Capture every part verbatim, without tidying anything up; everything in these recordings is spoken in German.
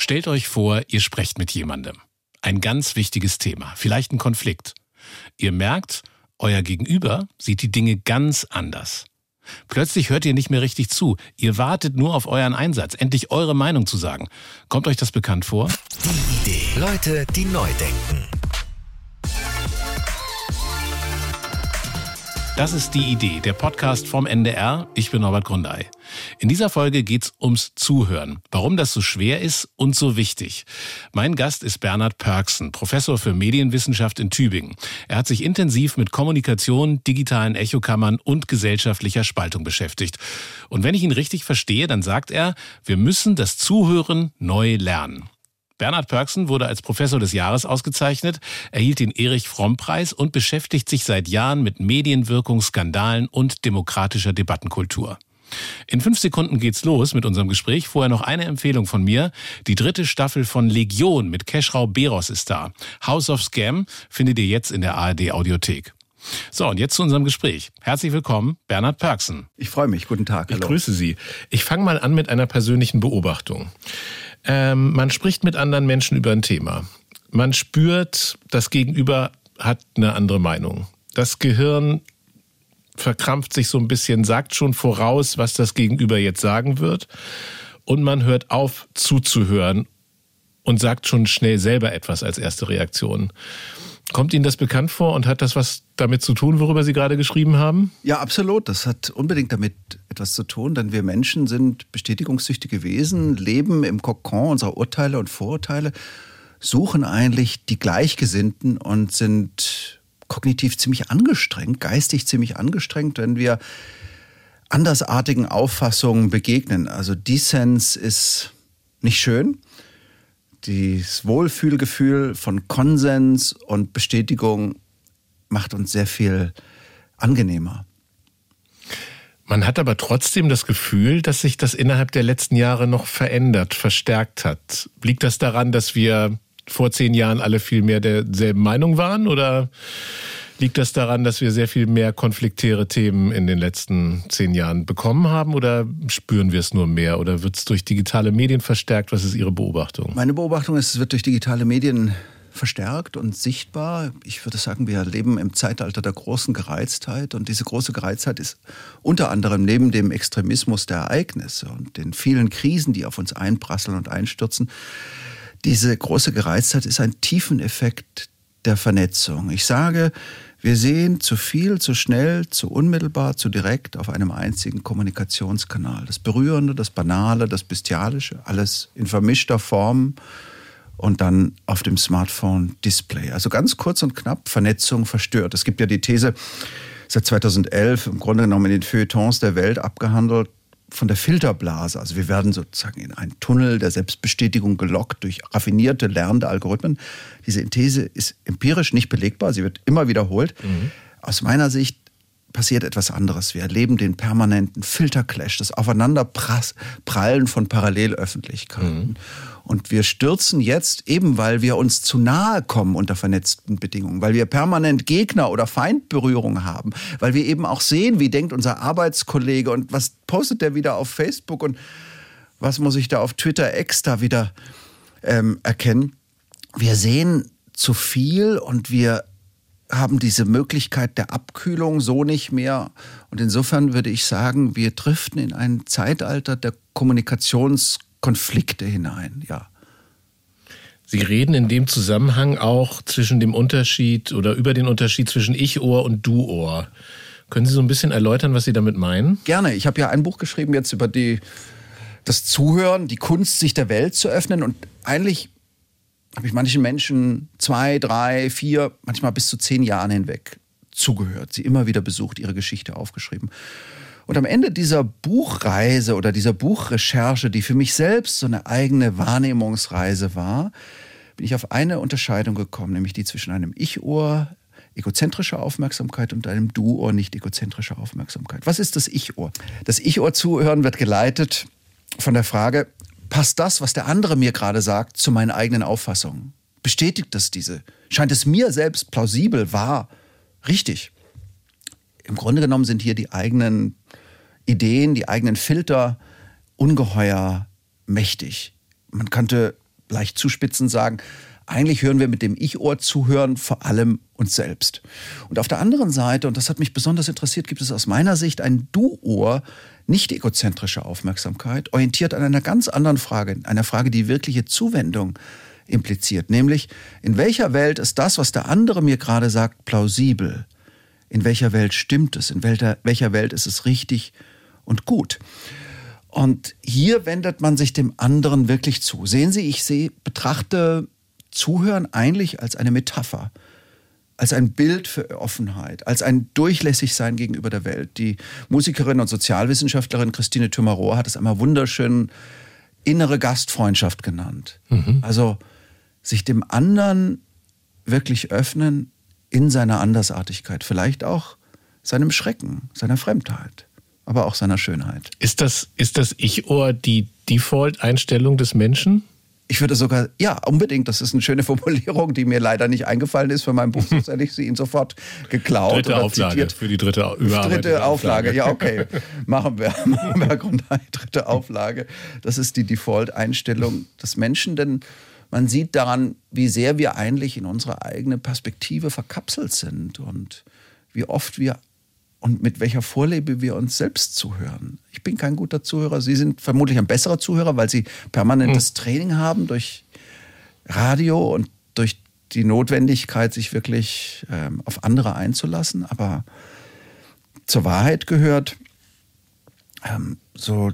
Stellt euch vor, ihr sprecht mit jemandem. Ein ganz wichtiges Thema, vielleicht ein Konflikt. Ihr merkt, euer Gegenüber sieht die Dinge ganz anders. Plötzlich hört ihr nicht mehr richtig zu. Ihr wartet nur auf euren Einsatz, endlich eure Meinung zu sagen. Kommt euch das bekannt vor? Die Idee. Leute, die neu denken. Das ist Die Idee, der Podcast vom N D R. Ich bin Norbert Grundei. In dieser Folge geht's ums Zuhören. Warum das so schwer ist und so wichtig. Mein Gast ist Bernhard Pörksen, Professor für Medienwissenschaft in Tübingen. Er hat sich intensiv mit Kommunikation, digitalen Echokammern und gesellschaftlicher Spaltung beschäftigt. Und wenn ich ihn richtig verstehe, dann sagt er, wir müssen das Zuhören neu lernen. Bernhard Pörksen wurde als Professor des Jahres ausgezeichnet, erhielt den Erich-Fromm-Preis und beschäftigt sich seit Jahren mit Medienwirkung, Skandalen und demokratischer Debattenkultur. In fünf Sekunden geht's los mit unserem Gespräch. Vorher noch eine Empfehlung von mir. Die dritte Staffel von Legion mit Keschrau Beros ist da. House of Scam findet ihr jetzt in der A R D-Audiothek. So, und jetzt zu unserem Gespräch. Herzlich willkommen, Bernhard Pörksen. Ich freue mich. Guten Tag. Hallo. Ich grüße Sie. Ich fange mal an mit einer persönlichen Beobachtung. Ähm, man spricht mit anderen Menschen über ein Thema. Man spürt, das Gegenüber hat eine andere Meinung. Das Gehirn verkrampft sich so ein bisschen, sagt schon voraus, was das Gegenüber jetzt sagen wird. Und man hört auf, zuzuhören und sagt schon schnell selber etwas als erste Reaktion. Kommt Ihnen das bekannt vor und hat das was damit zu tun, worüber Sie gerade geschrieben haben? Ja, absolut. Das hat unbedingt damit etwas zu tun, denn wir Menschen sind bestätigungssüchtige Wesen, leben im Kokon unserer Urteile und Vorurteile, suchen eigentlich die Gleichgesinnten und sind kognitiv ziemlich angestrengt, geistig ziemlich angestrengt, wenn wir andersartigen Auffassungen begegnen. Also Dissens ist nicht schön. Das Wohlfühlgefühl von Konsens und Bestätigung macht uns sehr viel angenehmer. Man hat aber trotzdem das Gefühl, dass sich das innerhalb der letzten Jahre noch verändert, verstärkt hat. Liegt das daran, dass wir vor zehn Jahren alle viel mehr derselben Meinung waren? Oder liegt das daran, dass wir sehr viel mehr konfliktäre Themen in den letzten zehn Jahren bekommen haben? Oder spüren wir es nur mehr? Oder wird es durch digitale Medien verstärkt? Was ist Ihre Beobachtung? Meine Beobachtung ist, es wird durch digitale Medien verstärkt und sichtbar. Ich würde sagen, wir leben im Zeitalter der großen Gereiztheit. Und diese große Gereiztheit ist unter anderem neben dem Extremismus der Ereignisse und den vielen Krisen, die auf uns einprasseln und einstürzen, diese große Gereiztheit ist ein Tiefeneffekt der Vernetzung. Ich sage, wir sehen zu viel, zu schnell, zu unmittelbar, zu direkt auf einem einzigen Kommunikationskanal. Das Berührende, das Banale, das Bestialische, alles in vermischter Form und dann auf dem Smartphone-Display. Also ganz kurz und knapp, Vernetzung verstört. Es gibt ja die These, seit zweitausendelf im Grunde genommen in den Feuilletons der Welt abgehandelt, von der Filterblase. Also wir werden sozusagen in einen Tunnel der Selbstbestätigung gelockt durch raffinierte, lernende Algorithmen. Diese These ist empirisch nicht belegbar, sie wird immer wiederholt. Mhm. Aus meiner Sicht passiert etwas anderes. Wir erleben den permanenten Filterclash, das Aufeinanderprallen von Parallelöffentlichkeiten. Mhm. Und wir stürzen jetzt, eben weil wir uns zu nahe kommen unter vernetzten Bedingungen, weil wir permanent Gegner- oder Feindberührung haben, weil wir eben auch sehen, wie denkt unser Arbeitskollege und was postet der wieder auf Facebook und was muss ich da auf Twitter X da wieder ähm, erkennen. Wir sehen zu viel und wir haben diese Möglichkeit der Abkühlung so nicht mehr. Und insofern würde ich sagen, wir driften in ein Zeitalter der Kommunikationskonflikte hinein, ja. Sie reden in dem Zusammenhang auch zwischen dem Unterschied oder über den Unterschied zwischen Ich-Ohr und Du-Ohr. Können Sie so ein bisschen erläutern, was Sie damit meinen? Gerne. Ich habe ja ein Buch geschrieben jetzt über die, das Zuhören, die Kunst, sich der Welt zu öffnen. Und eigentlich habe ich manchen Menschen zwei, drei, vier, manchmal bis zu zehn Jahren hinweg zugehört, sie immer wieder besucht, ihre Geschichte aufgeschrieben. Und am Ende dieser Buchreise oder dieser Buchrecherche, die für mich selbst so eine eigene Wahrnehmungsreise war, bin ich auf eine Unterscheidung gekommen, nämlich die zwischen einem Ich-Ohr, egozentrischer Aufmerksamkeit, und einem Du-Ohr, nicht egozentrischer Aufmerksamkeit. Was ist das Ich-Ohr? Das Ich-Ohr-Zuhören wird geleitet von der Frage, passt das, was der andere mir gerade sagt, zu meinen eigenen Auffassungen? Bestätigt das diese? Scheint es mir selbst plausibel, wahr, richtig? Im Grunde genommen sind hier die eigenen Ideen, die eigenen Filter ungeheuer mächtig. Man könnte leicht zuspitzend sagen, eigentlich hören wir mit dem Ich-Ohr zuhören, vor allem uns selbst. Und auf der anderen Seite, und das hat mich besonders interessiert, gibt es aus meiner Sicht ein Du-Ohr, nicht egozentrische Aufmerksamkeit, orientiert an einer ganz anderen Frage, einer Frage, die wirkliche Zuwendung impliziert. Nämlich, in welcher Welt ist das, was der andere mir gerade sagt, plausibel? In welcher Welt stimmt es? In welcher, welcher Welt ist es richtig und gut? Und hier wendet man sich dem anderen wirklich zu. Sehen Sie, ich sehe, betrachte Zuhören eigentlich als eine Metapher, als ein Bild für Offenheit, als ein Durchlässigsein gegenüber der Welt. Die Musikerin und Sozialwissenschaftlerin Christine Thümer-Rohr hat es einmal wunderschön innere Gastfreundschaft genannt. Mhm. Also sich dem anderen wirklich öffnen in seiner Andersartigkeit, vielleicht auch seinem Schrecken, seiner Fremdheit, aber auch seiner Schönheit. Ist das, ist das Ich-Ohr die Default-Einstellung des Menschen? Ich würde sogar, ja, unbedingt, das ist eine schöne Formulierung, die mir leider nicht eingefallen ist für mein Buch, sonst hätte ich sie Ihnen sofort geklaut dritte oder Auflage, zitiert. Für die dritte Überarbeitung. Dritte Auflage, ja, okay. Machen wir, machen wir Grundei, dritte Auflage. Das ist die Default-Einstellung des Menschen, denn man sieht daran, wie sehr wir eigentlich in unserer eigenen Perspektive verkapselt sind und wie oft wir und mit welcher Vorliebe wir uns selbst zuhören. Ich bin kein guter Zuhörer. Sie sind vermutlich ein besserer Zuhörer, weil Sie permanentes hm. Training haben durch Radio und durch die Notwendigkeit, sich wirklich ähm, auf andere einzulassen. Aber zur Wahrheit gehört ähm, so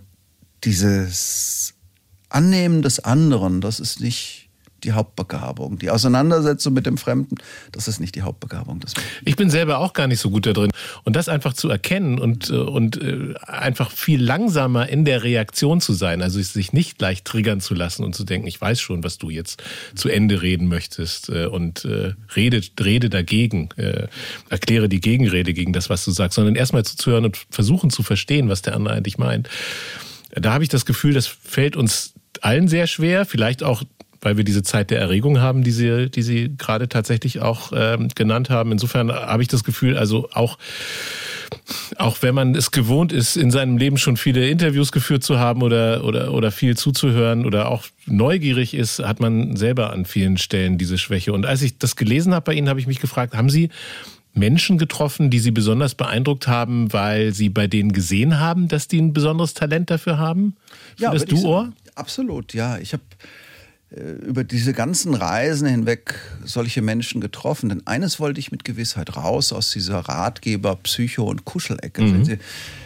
dieses Annehmen des anderen, das ist nicht die Hauptbegabung. Die Auseinandersetzung mit dem Fremden, das ist nicht die Hauptbegabung des Menschen. Ich bin selber auch gar nicht so gut da drin. Und das einfach zu erkennen und, und einfach viel langsamer in der Reaktion zu sein, also sich nicht gleich triggern zu lassen und zu denken, ich weiß schon, was du jetzt zu Ende reden möchtest und äh, rede, rede dagegen, äh, erkläre die Gegenrede gegen das, was du sagst, sondern erstmal zuzuhören und versuchen zu verstehen, was der andere eigentlich meint. Da habe ich das Gefühl, das fällt uns allen sehr schwer, vielleicht auch weil wir diese Zeit der Erregung haben, die Sie, die Sie gerade tatsächlich auch ähm, genannt haben. Insofern habe ich das Gefühl, also auch, auch wenn man es gewohnt ist, in seinem Leben schon viele Interviews geführt zu haben oder, oder, oder viel zuzuhören oder auch neugierig ist, hat man selber an vielen Stellen diese Schwäche. Und als ich das gelesen habe bei Ihnen, habe ich mich gefragt, haben Sie Menschen getroffen, die Sie besonders beeindruckt haben, weil Sie bei denen gesehen haben, dass die ein besonderes Talent dafür haben? Für ja, das Du-Ohr? Absolut, ja. Ich habe über diese ganzen Reisen hinweg solche Menschen getroffen. Denn eines wollte ich mit Gewissheit raus aus dieser Ratgeber-, Psycho- und Kuschelecke. Mhm. Wenn Sie,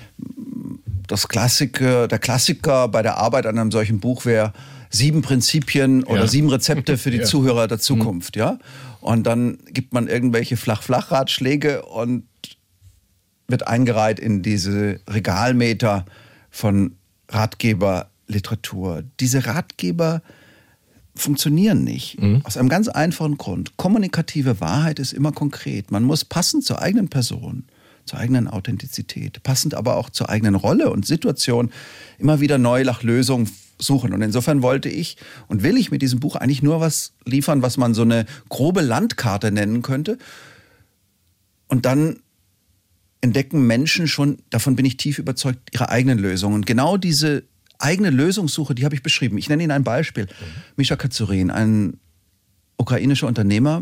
das Klassiker, der Klassiker bei der Arbeit an einem solchen Buch wäre sieben Prinzipien oder ja. sieben Rezepte für die ja. Zuhörer der Zukunft. Mhm. Ja? Und dann gibt man irgendwelche Flach-Flach-Ratschläge und wird eingereiht in diese Regalmeter von Ratgeberliteratur. Diese Ratgeber funktionieren nicht. Mhm. Aus einem ganz einfachen Grund. Kommunikative Wahrheit ist immer konkret. Man muss passend zur eigenen Person, zur eigenen Authentizität, passend aber auch zur eigenen Rolle und Situation immer wieder neu nach Lösungen suchen. Und insofern wollte ich und will ich mit diesem Buch eigentlich nur was liefern, was man so eine grobe Landkarte nennen könnte. Und dann entdecken Menschen schon, davon bin ich tief überzeugt, ihre eigenen Lösungen. Und genau diese eigene Lösungssuche, die habe ich beschrieben. Ich nenne Ihnen ein Beispiel. Mhm. Mischa Kazurin, ein ukrainischer Unternehmer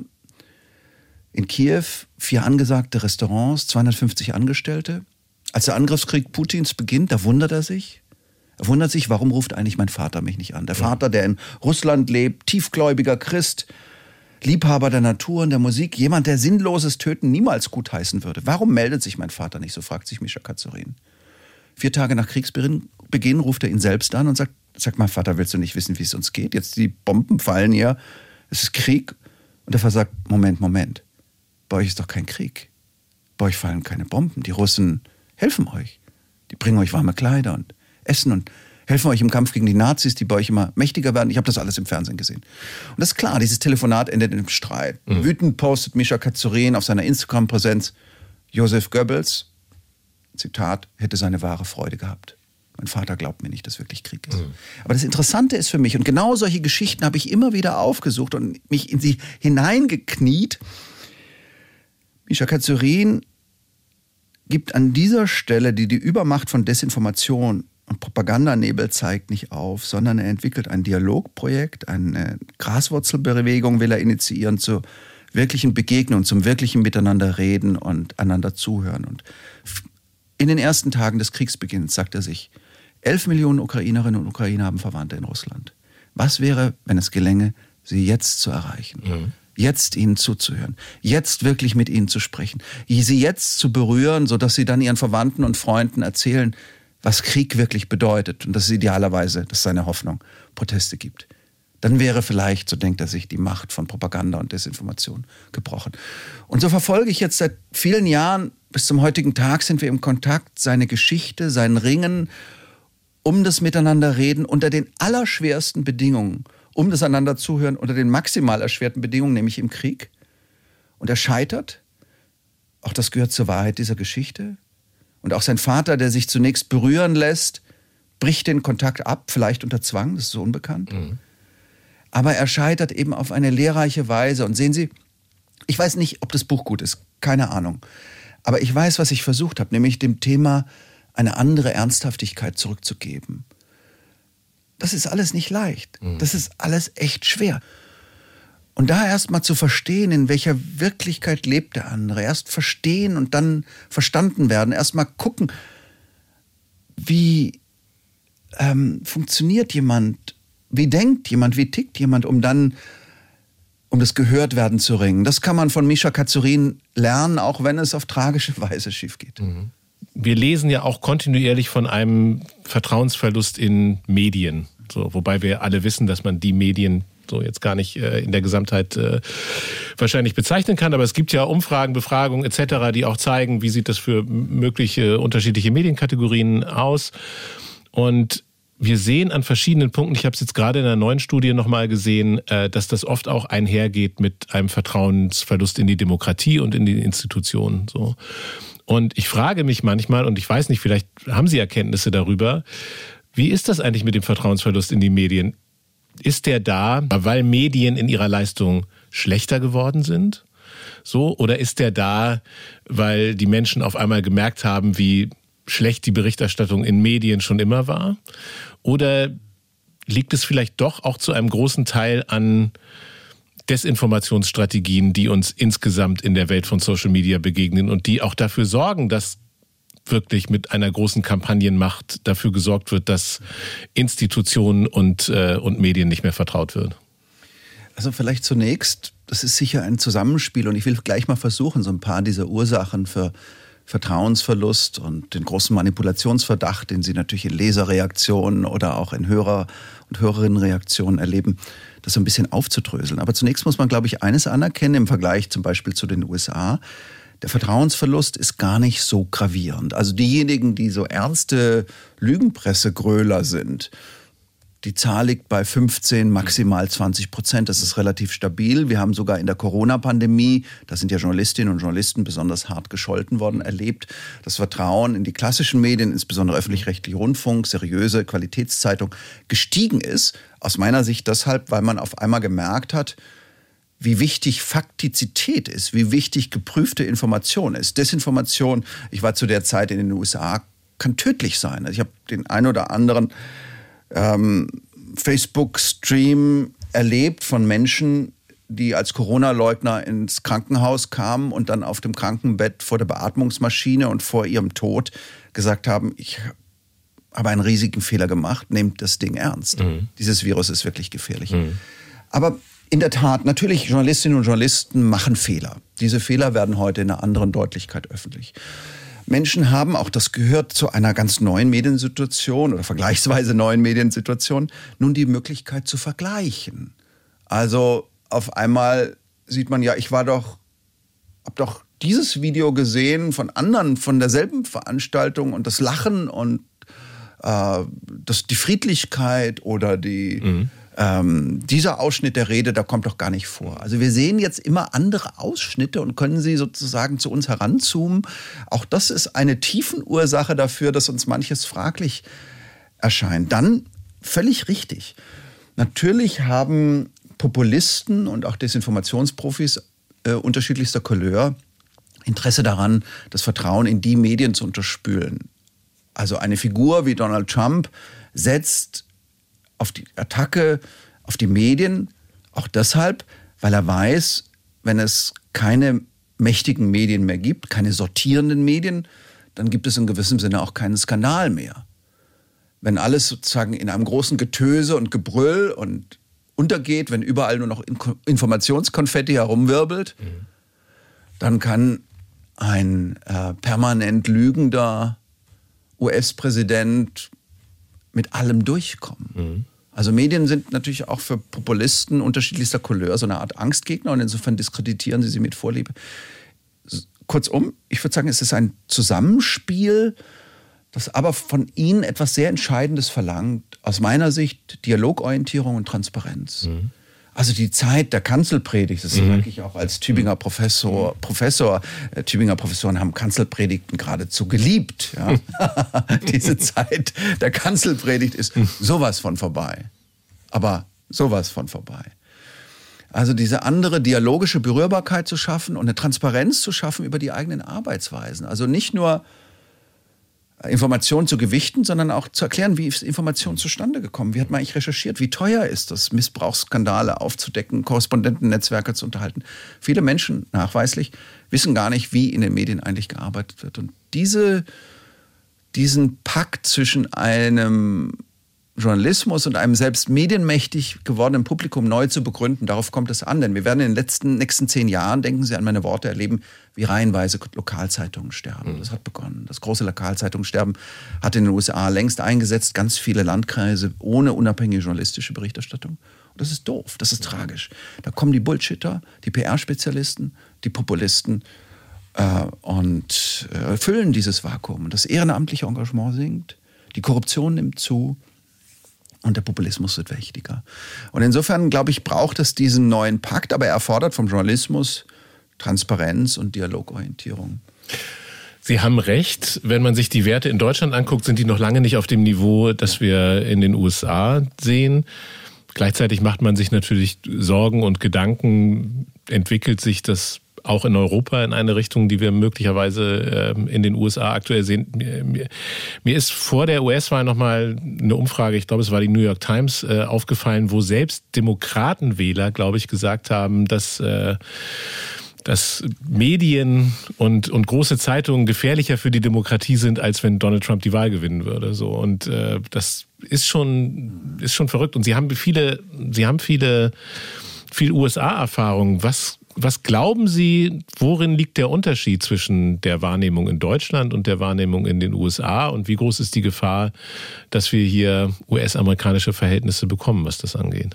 in Kiew, vier angesagte Restaurants, zweihundertfünfzig Angestellte. Als der Angriffskrieg Putins beginnt, da wundert er sich. Er wundert sich, warum ruft eigentlich mein Vater mich nicht an? Der Vater, der in Russland lebt, tiefgläubiger Christ, Liebhaber der Natur und der Musik, jemand, der sinnloses Töten niemals gutheißen würde. Warum meldet sich mein Vater nicht? So fragt sich Mischa Kazurin. Vier Tage nach Kriegsbeginn Beginn ruft er ihn selbst an und sagt, sag mal, Vater, willst du nicht wissen, wie es uns geht? Jetzt die Bomben fallen hier, es ist Krieg. Und der Vater sagt, Moment, Moment, bei euch ist doch kein Krieg. Bei euch fallen keine Bomben. Die Russen helfen euch. Die bringen euch warme Kleider und Essen und helfen euch im Kampf gegen die Nazis, die bei euch immer mächtiger werden. Ich habe das alles im Fernsehen gesehen. Und das ist klar, dieses Telefonat endet in einem Streit. Mhm. Wütend postet Mischa Kazurin auf seiner Instagram-Präsenz, Joseph Goebbels, Zitat, hätte seine wahre Freude gehabt. Mein Vater glaubt mir nicht, dass wirklich Krieg ist. Mhm. Aber das Interessante ist für mich, und genau solche Geschichten habe ich immer wieder aufgesucht und mich in sie hineingekniet. Mischa Kazurin gibt an dieser Stelle, die die Übermacht von Desinformation Und Propagandanebel zeigt nicht auf, sondern er entwickelt ein Dialogprojekt, eine Graswurzelbewegung will er initiieren zur wirklichen Begegnung, zum wirklichen Miteinander reden und einander zuhören. Und in den ersten Tagen des Kriegsbeginns sagt er sich, elf Millionen Ukrainerinnen und Ukrainer haben Verwandte in Russland. Was wäre, wenn es gelänge, sie jetzt zu erreichen? Mhm. Jetzt ihnen zuzuhören, jetzt wirklich mit ihnen zu sprechen, sie jetzt zu berühren, sodass sie dann ihren Verwandten und Freunden erzählen, was Krieg wirklich bedeutet und dass es idealerweise, das ist seine Hoffnung, Proteste gibt. Dann wäre vielleicht, so denkt er sich, die Macht von Propaganda und Desinformation gebrochen. Und so verfolge ich jetzt seit vielen Jahren, bis zum heutigen Tag sind wir im Kontakt, seine Geschichte, sein Ringen um das Miteinanderreden unter den allerschwersten Bedingungen, um das einander zuhören unter den maximal erschwerten Bedingungen, nämlich im Krieg. Und er scheitert. Auch das gehört zur Wahrheit dieser Geschichte. Und auch sein Vater, der sich zunächst berühren lässt, bricht den Kontakt ab, vielleicht unter Zwang, das ist so unbekannt. Mhm. Aber er scheitert eben auf eine lehrreiche Weise. Und sehen Sie, ich weiß nicht, ob das Buch gut ist, keine Ahnung. Aber ich weiß, was ich versucht habe, nämlich dem Thema eine andere Ernsthaftigkeit zurückzugeben. Das ist alles nicht leicht. Mhm. Das ist alles echt schwer. Und da erst mal zu verstehen, in welcher Wirklichkeit lebt der andere. Erst verstehen und dann verstanden werden. Erst mal gucken, wie ähm, funktioniert jemand, wie denkt jemand, wie tickt jemand, um dann um das Gehörtwerden zu ringen. Das kann man von Mischa Kazurin lernen, auch wenn es auf tragische Weise schief geht. Mhm. Wir lesen ja auch kontinuierlich von einem Vertrauensverlust in Medien. So, wobei wir alle wissen, dass man die Medien so jetzt gar nicht äh, in der Gesamtheit äh, wahrscheinlich bezeichnen kann. Aber es gibt ja Umfragen, Befragungen et cetera, die auch zeigen, wie sieht das für mögliche unterschiedliche Medienkategorien aus. Und wir sehen an verschiedenen Punkten, ich habe es jetzt gerade in einer neuen Studie nochmal gesehen, äh, dass das oft auch einhergeht mit einem Vertrauensverlust in die Demokratie und in die Institutionen. So. Und ich frage mich manchmal, und ich weiß nicht, vielleicht haben Sie Erkenntnisse darüber, wie ist das eigentlich mit dem Vertrauensverlust in die Medien? Ist der da, weil Medien in ihrer Leistung schlechter geworden sind? So, oder ist der da, weil die Menschen auf einmal gemerkt haben, wie schlecht die Berichterstattung in Medien schon immer war? Oder liegt es vielleicht doch auch zu einem großen Teil an Desinformationsstrategien, die uns insgesamt in der Welt von Social Media begegnen und die auch dafür sorgen, dass wirklich mit einer großen Kampagnenmacht dafür gesorgt wird, dass Institutionen und, äh, und Medien nicht mehr vertraut wird? Also vielleicht zunächst, das ist sicher ein Zusammenspiel und ich will gleich mal versuchen, so ein paar dieser Ursachen für Vertrauensverlust und den großen Manipulationsverdacht, den Sie natürlich in Leserreaktionen oder auch in Hörer- und Hörerinnenreaktionen erleben, das so ein bisschen aufzudröseln. Aber zunächst muss man, glaube ich, eines anerkennen im Vergleich zum Beispiel zu den U S A. Der Vertrauensverlust ist gar nicht so gravierend. Also diejenigen, die so ernste Lügenpressegröler sind, die Zahl liegt bei fünfzehn, maximal zwanzig Prozent. Das ist relativ stabil. Wir haben sogar in der Corona-Pandemie, da sind ja Journalistinnen und Journalisten besonders hart gescholten worden, erlebt, das Vertrauen in die klassischen Medien, insbesondere öffentlich-rechtliche Rundfunk, seriöse Qualitätszeitung, gestiegen ist. Aus meiner Sicht deshalb, weil man auf einmal gemerkt hat, wie wichtig Faktizität ist, wie wichtig geprüfte Information ist. Desinformation, ich war zu der Zeit in den U S A, kann tödlich sein. Also ich habe den einen oder anderen ähm, Facebook-Stream erlebt von Menschen, die als Corona-Leugner ins Krankenhaus kamen und dann auf dem Krankenbett vor der Beatmungsmaschine und vor ihrem Tod gesagt haben, ich habe einen riesigen Fehler gemacht, nehmt das Ding ernst. Mhm. Dieses Virus ist wirklich gefährlich. Mhm. Aber in der Tat, natürlich, Journalistinnen und Journalisten machen Fehler. Diese Fehler werden heute in einer anderen Deutlichkeit öffentlich. Menschen haben, auch das gehört zu einer ganz neuen Mediensituation oder vergleichsweise neuen Mediensituation, nun die Möglichkeit zu vergleichen. Also auf einmal sieht man ja, ich war doch, hab doch dieses Video gesehen von anderen, von derselben Veranstaltung und das Lachen und äh, das, die Friedlichkeit oder die... Mhm. Ähm, dieser Ausschnitt der Rede, da kommt doch gar nicht vor. Also wir sehen jetzt immer andere Ausschnitte und können sie sozusagen zu uns heranzoomen. Auch das ist eine Tiefenursache dafür, dass uns manches fraglich erscheint. Dann völlig richtig. Natürlich haben Populisten und auch Desinformationsprofis äh, unterschiedlichster Couleur Interesse daran, das Vertrauen in die Medien zu unterspülen. Also eine Figur wie Donald Trump setzt auf die Attacke auf die Medien, auch deshalb, weil er weiß, wenn es keine mächtigen Medien mehr gibt, keine sortierenden Medien, dann gibt es in gewissem Sinne auch keinen Skandal mehr. Wenn alles sozusagen in einem großen Getöse und Gebrüll und untergeht, wenn überall nur noch Informationskonfetti herumwirbelt, mhm. dann kann ein äh, permanent lügender U S-Präsident mit allem durchkommen. Mhm. Also Medien sind natürlich auch für Populisten unterschiedlichster Couleur so eine Art Angstgegner und insofern diskreditieren sie sie mit Vorliebe. Kurzum, ich würde sagen, es ist ein Zusammenspiel, das aber von ihnen etwas sehr Entscheidendes verlangt. Aus meiner Sicht Dialogorientierung und Transparenz. Mhm. Also die Zeit der Kanzelpredigt, das mhm. sage ich auch als Tübinger Professor. Professor, äh, Tübinger Professoren haben Kanzelpredigten geradezu geliebt. Ja? Diese Zeit der Kanzelpredigt ist sowas von vorbei. Aber sowas von vorbei. Also diese andere dialogische Berührbarkeit zu schaffen und eine Transparenz zu schaffen über die eigenen Arbeitsweisen. Also nicht nur Informationen zu gewichten, sondern auch zu erklären, wie ist Information zustande gekommen? Wie hat man eigentlich recherchiert? Wie teuer ist das, Missbrauchsskandale aufzudecken, Korrespondentennetzwerke zu unterhalten? Viele Menschen, nachweislich, wissen gar nicht, wie in den Medien eigentlich gearbeitet wird. Und diese, diesen Pakt zwischen einem Journalismus und einem selbst medienmächtig gewordenen Publikum neu zu begründen, darauf kommt es an. Denn wir werden in den letzten, nächsten zehn Jahren, denken Sie an meine Worte, erleben, wie reihenweise Lokalzeitungen sterben. Mhm. Das hat begonnen. Das große Lokalzeitungssterben hat in den U S A längst eingesetzt. Ganz viele Landkreise ohne unabhängige journalistische Berichterstattung. Und das ist doof, das ist mhm. tragisch. Da kommen die Bullshitter, die P R-Spezialisten, die Populisten äh, und äh, füllen dieses Vakuum. Und das ehrenamtliche Engagement sinkt, die Korruption nimmt zu. Und der Populismus wird mächtiger. Und insofern, glaube ich, braucht es diesen neuen Pakt, aber er erfordert vom Journalismus Transparenz und Dialogorientierung. Sie haben recht. Wenn man sich die Werte in Deutschland anguckt, sind die noch lange nicht auf dem Niveau, das wir in den U S A sehen. Gleichzeitig macht man sich natürlich Sorgen und Gedanken, entwickelt sich das auch in Europa in eine Richtung, die wir möglicherweise ähm, in den U S A aktuell sehen. Mir, mir, mir ist vor der U S-Wahl nochmal eine Umfrage, ich glaube, es war die New York Times, äh, aufgefallen, wo selbst Demokratenwähler, glaube ich, gesagt haben, dass, äh, dass Medien und, und große Zeitungen gefährlicher für die Demokratie sind, als wenn Donald Trump die Wahl gewinnen würde. So. Und äh, das ist schon, ist schon verrückt. Und Sie haben viele, Sie haben viele, viel U S A-Erfahrung. Was Was glauben Sie, worin liegt der Unterschied zwischen der Wahrnehmung in Deutschland und der Wahrnehmung in den U S A? Und wie groß ist die Gefahr, dass wir hier U S-amerikanische Verhältnisse bekommen, was das angeht?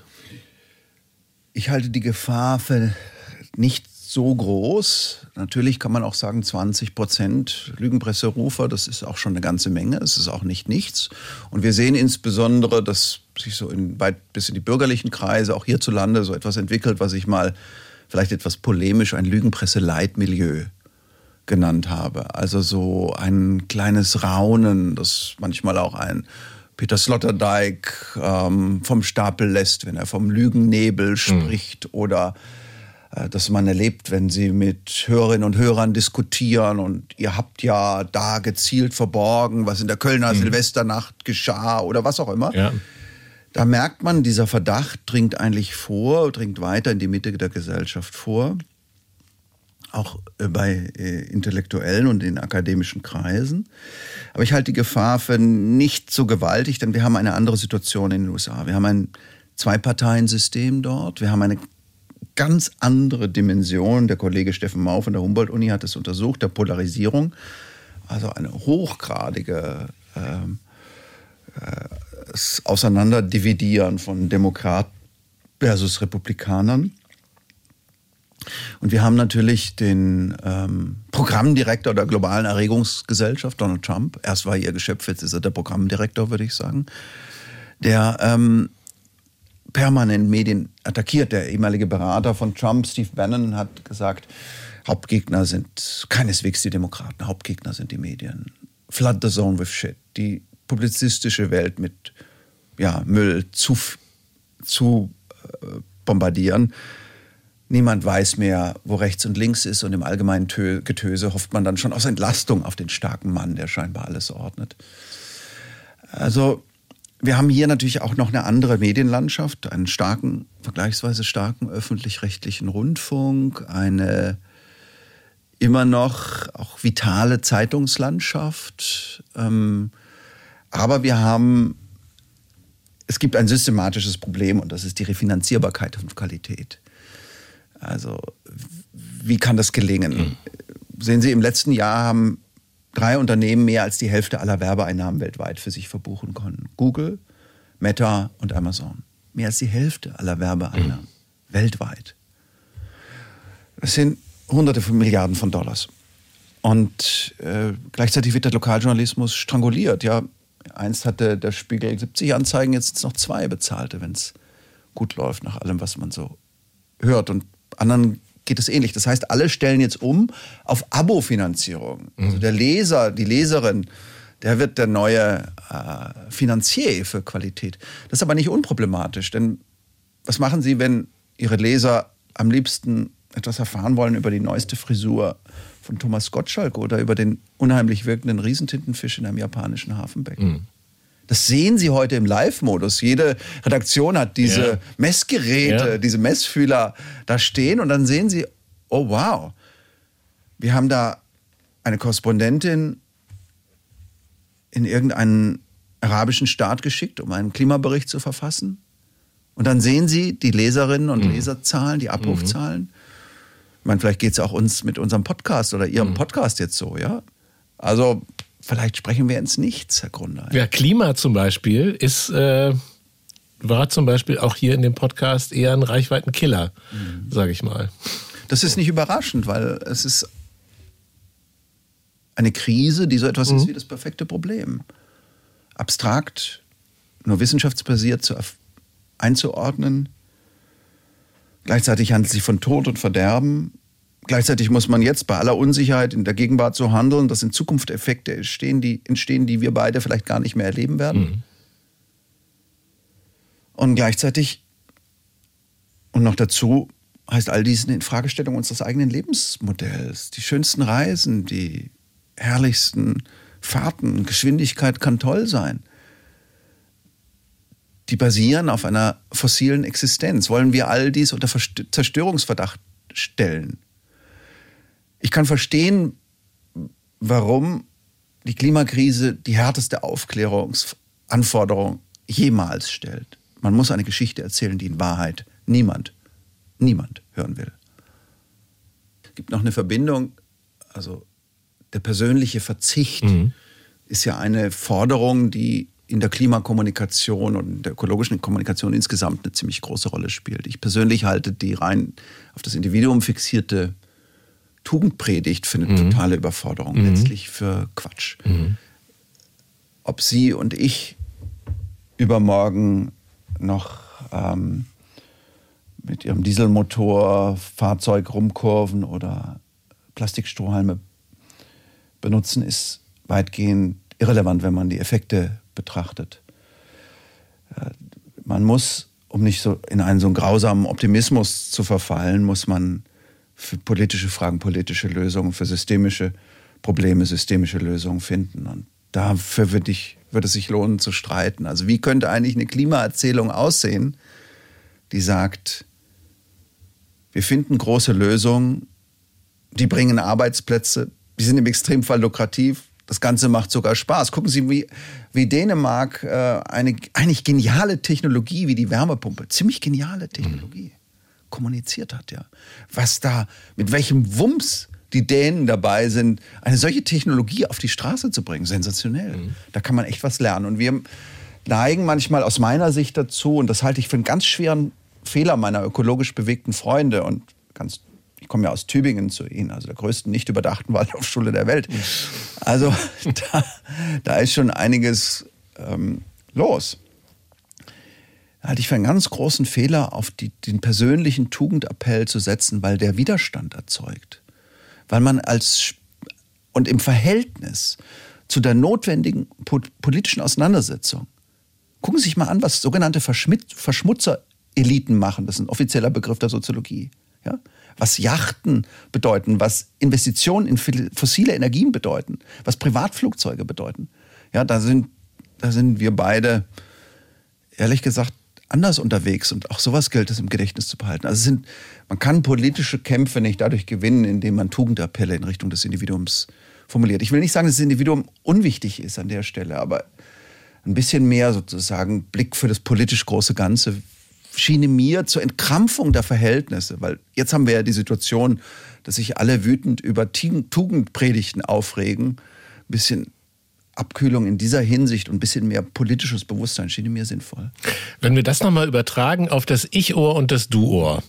Ich halte die Gefahr für nicht so groß. Natürlich kann man auch sagen, zwanzig Prozent Lügenpresserufer, das ist auch schon eine ganze Menge. Es ist auch nicht nichts. Und wir sehen insbesondere, dass sich so in, weit bis in die bürgerlichen Kreise, auch hierzulande, so etwas entwickelt, was ich mal vielleicht etwas polemisch ein Lügenpresse-Leitmilieu genannt habe. Also so ein kleines Raunen, das manchmal auch ein Peter Sloterdijk ähm, vom Stapel lässt, wenn er vom Lügennebel spricht. Mhm. Oder äh, dass man erlebt, wenn sie mit Hörerinnen und Hörern diskutieren und ihr habt ja da gezielt verborgen, was in der Kölner mhm. Silvesternacht geschah oder was auch immer. Ja. Da merkt man, dieser Verdacht dringt eigentlich vor, dringt weiter in die Mitte der Gesellschaft vor. Auch bei äh, Intellektuellen und in akademischen Kreisen. Aber ich halte die Gefahr für nicht so gewaltig, denn wir haben eine andere Situation in den U S A. Wir haben ein Zwei-Parteien-System dort. Wir haben eine ganz andere Dimension. Der Kollege Steffen Mau von der Humboldt-Uni hat es untersucht, der Polarisierung. Also eine hochgradige ähm, äh, das Auseinanderdividieren von Demokraten versus Republikanern. Und wir haben natürlich den ähm, Programmdirektor der globalen Erregungsgesellschaft, Donald Trump. Erst war er ihr Geschöpf, jetzt ist er der Programmdirektor, würde ich sagen. Der ähm, permanent Medien attackiert. Der ehemalige Berater von Trump, Steve Bannon, hat gesagt, Hauptgegner sind keineswegs die Demokraten, Hauptgegner sind die Medien. Flood the zone with shit. Die publizistische Welt mit ja, Müll zu, zu äh, bombardieren. Niemand weiß mehr, wo rechts und links ist und im allgemeinen Getöse hofft man dann schon aus Entlastung auf den starken Mann, der scheinbar alles ordnet. Also wir haben hier natürlich auch noch eine andere Medienlandschaft, einen starken, vergleichsweise starken öffentlich-rechtlichen Rundfunk, eine immer noch auch vitale Zeitungslandschaft. Ähm, aber wir haben, es gibt ein systematisches Problem und das ist die Refinanzierbarkeit von Qualität. Also wie kann das gelingen? Mhm. Sehen Sie, im letzten Jahr haben drei Unternehmen mehr als die Hälfte aller Werbeeinnahmen weltweit für sich verbuchen können. Google, Meta und Amazon. Mehr als die Hälfte aller Werbeeinnahmen mhm. weltweit. Das sind Hunderte von Milliarden von Dollars. Und äh, gleichzeitig wird der Lokaljournalismus stranguliert. Ja, einst hatte der Spiegel siebzig Anzeigen, jetzt sind es noch zwei bezahlte, wenn es gut läuft, nach allem, was man so hört. Und anderen geht es ähnlich. Das heißt, alle stellen jetzt um auf Abo-Finanzierung. Mhm. Also der Leser, die Leserin, der wird der neue äh, Finanzier für Qualität. Das ist aber nicht unproblematisch, denn was machen Sie, wenn Ihre Leser am liebsten etwas erfahren wollen über die neueste Frisur von Thomas Gottschalk oder über den unheimlich wirkenden Riesentintenfisch in einem japanischen Hafenbecken? Mhm. Das sehen Sie heute im Live-Modus. Jede Redaktion hat diese ja. Messgeräte, ja. diese Messfühler da stehen und dann sehen Sie, oh wow, wir haben da eine Korrespondentin in irgendeinen arabischen Staat geschickt, um einen Klimabericht zu verfassen. Und dann sehen Sie die Leserinnen und mhm. Leserzahlen, die Abrufzahlen. Ich meine, vielleicht geht es auch uns mit unserem Podcast oder Ihrem mhm. Podcast jetzt so, ja? Also vielleicht sprechen wir ins Nichts, Herr Grundei. Ja, Klima zum Beispiel ist, äh, war zum Beispiel auch hier in dem Podcast eher ein Reichweitenkiller, mhm. sage ich mal. Das ist nicht überraschend, weil es ist eine Krise, die so etwas mhm. ist wie das perfekte Problem. Abstrakt, nur wissenschaftsbasiert zu, einzuordnen. Gleichzeitig handelt es sich von Tod und Verderben. Gleichzeitig muss man jetzt bei aller Unsicherheit in der Gegenwart so handeln, dass in Zukunft Effekte entstehen, die, entstehen, die wir beide vielleicht gar nicht mehr erleben werden. Mhm. Und gleichzeitig, und noch dazu, heißt all dies eine Infragestellung unseres eigenen Lebensmodells. Die schönsten Reisen, die herrlichsten Fahrten, Geschwindigkeit kann toll sein. Die basieren auf einer fossilen Existenz. Wollen wir all dies unter Zerstörungsverdacht stellen? Ich kann verstehen, warum die Klimakrise die härteste Aufklärungsanforderung jemals stellt. Man muss eine Geschichte erzählen, die in Wahrheit niemand, niemand hören will. Es gibt noch eine Verbindung, also der persönliche Verzicht mhm. ist ja eine Forderung, die in der Klimakommunikation und der ökologischen Kommunikation insgesamt eine ziemlich große Rolle spielt. Ich persönlich halte die rein auf das Individuum fixierte Tugendpredigt für eine mhm. totale Überforderung, mhm. letztlich für Quatsch. Mhm. Ob Sie und ich übermorgen noch ähm, mit Ihrem Dieselmotor Fahrzeug rumkurven oder Plastikstrohhalme benutzen, ist weitgehend irrelevant, wenn man die Effekte betrachtet. Man muss, um nicht so in einen so einen grausamen Optimismus zu verfallen, muss man für politische Fragen politische Lösungen, für systemische Probleme systemische Lösungen finden. Und dafür würde ich, würde es sich lohnen zu streiten. Also wie könnte eigentlich eine Klimaerzählung aussehen, die sagt, wir finden große Lösungen, die bringen Arbeitsplätze, die sind im Extremfall lukrativ, das Ganze macht sogar Spaß. Gucken Sie, wie, wie Dänemark äh, eine eigentlich geniale Technologie wie die Wärmepumpe, ziemlich geniale Technologie, mhm. kommuniziert hat. Ja. Was da, mit welchem Wumms die Dänen dabei sind, eine solche Technologie auf die Straße zu bringen, sensationell. Mhm. Da kann man echt was lernen. Und wir neigen manchmal aus meiner Sicht dazu, und das halte ich für einen ganz schweren Fehler meiner ökologisch bewegten Freunde, und ganz ich komme ja aus Tübingen zu Ihnen, also der größten nicht überdachten Waldorfschule der Welt. Also da, da ist schon einiges ähm, los. Da halte ich für einen ganz großen Fehler, auf die, den persönlichen Tugendappell zu setzen, weil der Widerstand erzeugt. Weil man als, und im Verhältnis zu der notwendigen politischen Auseinandersetzung, gucken Sie sich mal an, was sogenannte Verschmutzer-Eliten machen, das ist ein offizieller Begriff der Soziologie. Ja? Was Yachten bedeuten, was Investitionen in fossile Energien bedeuten, was Privatflugzeuge bedeuten. Ja, da sind, da sind wir beide, ehrlich gesagt, anders unterwegs und auch sowas gilt es im Gedächtnis zu behalten. Also es sind, man kann politische Kämpfe nicht dadurch gewinnen, indem man Tugendappelle in Richtung des Individuums formuliert. Ich will nicht sagen, dass das Individuum unwichtig ist an der Stelle, aber ein bisschen mehr sozusagen Blick für das politisch große Ganze schiene mir zur Entkrampfung der Verhältnisse, weil jetzt haben wir ja die Situation, dass sich alle wütend über Tugendpredigten aufregen. Ein bisschen Abkühlung in dieser Hinsicht und ein bisschen mehr politisches Bewusstsein schien mir sinnvoll. Wenn wir das nochmal übertragen auf das Ich-Ohr und das Du-Ohr,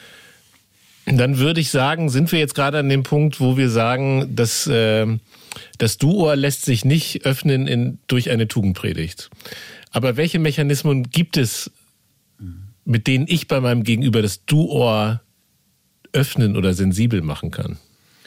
dann würde ich sagen, sind wir jetzt gerade an dem Punkt, wo wir sagen, dass äh, das Du-Ohr lässt sich nicht öffnen in, durch eine Tugendpredigt. Aber welche Mechanismen gibt es, mit denen ich bei meinem Gegenüber das Du-Ohr öffnen oder sensibel machen kann?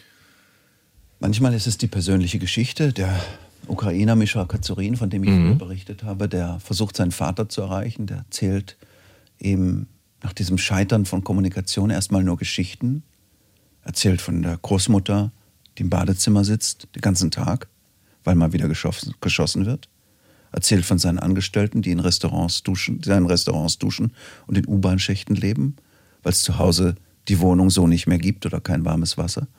Manchmal ist es die persönliche Geschichte. Der Ukrainer Mischa Kazurin, von dem ich mhm. berichtet habe, der versucht, seinen Vater zu erreichen. Der erzählt eben nach diesem Scheitern von Kommunikation erstmal nur Geschichten. Erzählt von der Großmutter, die im Badezimmer sitzt, den ganzen Tag, weil mal wieder geschossen, geschossen wird. Erzählt von seinen Angestellten, die in Restaurants duschen, die in Restaurants duschen und in U-Bahn-Schächten leben, weil es zu Hause die Wohnung so nicht mehr gibt oder kein warmes Wasser.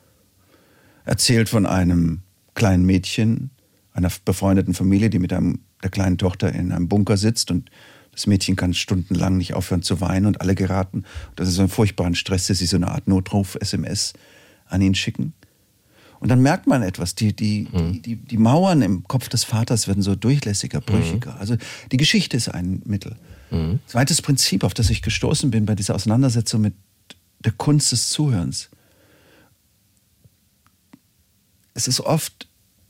Erzählt von einem kleinen Mädchen, einer befreundeten Familie, die mit einem, der kleinen Tochter in einem Bunker sitzt und das Mädchen kann stundenlang nicht aufhören zu weinen und alle geraten, dass es so einen furchtbaren Stress, dass sie so eine Art Notruf-S M S an ihn schicken. Und dann merkt man etwas, die, die, mhm. die, die, die Mauern im Kopf des Vaters werden so durchlässiger, brüchiger. Mhm. Also die Geschichte ist ein Mittel. Mhm. Zweites Prinzip, auf das ich gestoßen bin bei dieser Auseinandersetzung mit der Kunst des Zuhörens. Es ist oft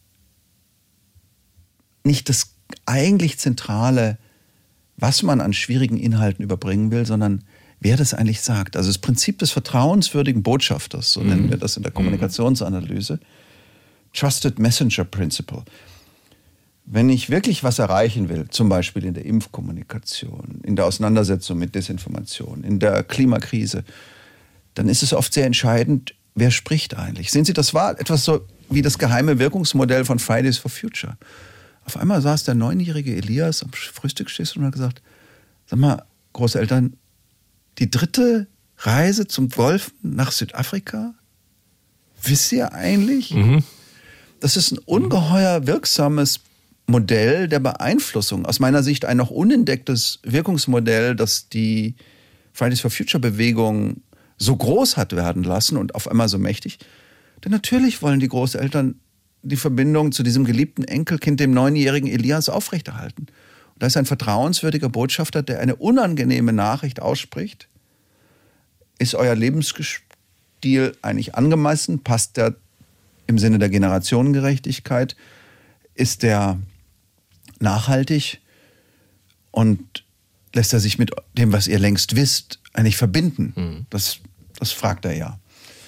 nicht das eigentlich Zentrale, was man an schwierigen Inhalten überbringen will, sondern wer das eigentlich sagt. Also das Prinzip des vertrauenswürdigen Botschafters, so mhm. nennen wir das in der Kommunikationsanalyse, Trusted Messenger Principle. Wenn ich wirklich was erreichen will, zum Beispiel in der Impfkommunikation, in der Auseinandersetzung mit Desinformation, in der Klimakrise, dann ist es oft sehr entscheidend, wer spricht eigentlich. Sehen Sie, das war etwas so wie das geheime Wirkungsmodell von Fridays for Future. Auf einmal saß der neunjährige Elias am Frühstückstisch und hat gesagt, sag mal, Großeltern, die dritte Reise zum Golfen nach Südafrika, wisst ihr eigentlich? Mhm. Das ist ein ungeheuer wirksames Modell der Beeinflussung. Aus meiner Sicht ein noch unentdecktes Wirkungsmodell, das die Fridays for Future Bewegung so groß hat werden lassen und auf einmal so mächtig. Denn natürlich wollen die Großeltern die Verbindung zu diesem geliebten Enkelkind, dem neunjährigen Elias, aufrechterhalten. Und da ist ein vertrauenswürdiger Botschafter, der eine unangenehme Nachricht ausspricht. Ist euer Lebensstil eigentlich angemessen? Passt der im Sinne der Generationengerechtigkeit? Ist der nachhaltig? Und lässt er sich mit dem, was ihr längst wisst, eigentlich verbinden? Mhm. Das, das fragt er ja.